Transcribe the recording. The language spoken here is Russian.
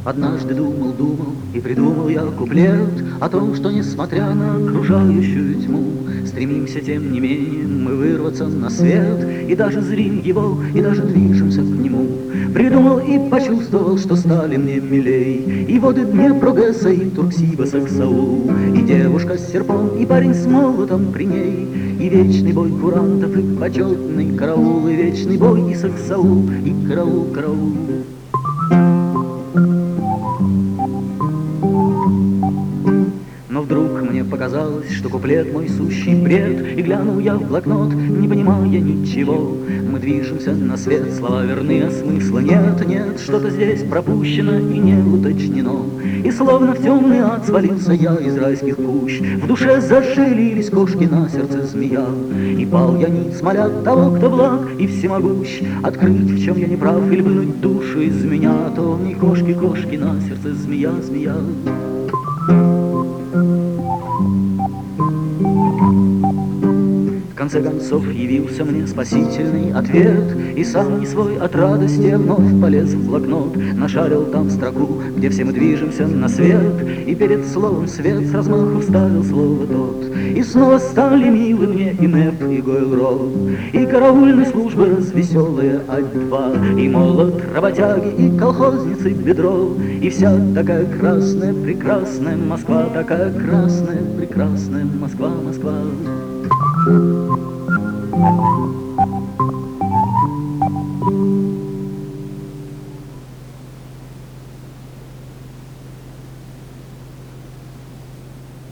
Однажды думал и придумал я куплет о том, что, несмотря на окружающую тьму, стремимся, тем не менее, мы вырваться на свет, и даже зрим его, и даже движемся к нему. Придумал и почувствовал, что стали мне милей и воды Днепра, Гэса, и Турксиба, Саксаул, и девушка с серпом, и парень с молотом при ней, и вечный бой курантов, и почетный караул, и вечный бой, и Саксаул, и караул, караул. Но вдруг мне показалось, что куплет мой сущий бред, и глянул я в блокнот, не понимая ничего. Мы движемся на свет, слова верны, а смысла нет, нет, что-то здесь пропущено и не уточнено. И словно в темный ад свалился я из райских пущ, в душе зашевелились кошки, на сердце змея. И пал я ниц, моля того, кто благ и всемогущ, открыть, в чем я не прав, или вынуть душу из меня. А то не кошки, кошки, на сердце змея, змея. В конце концов явился мне спасительный ответ, и сам не свой от радости вновь полез в блокнот, нашарил там строку, где все мы движемся на свет, и перед словом свет с размаху вставил слово тот. И снова стали милы мне и МЭП, и Гойл-Рот, и караульной службы развеселые ать-2, и молот работяги, и колхозницы бедро, и вся такая красная, прекрасная Москва, такая красная, прекрасная Москва, Москва.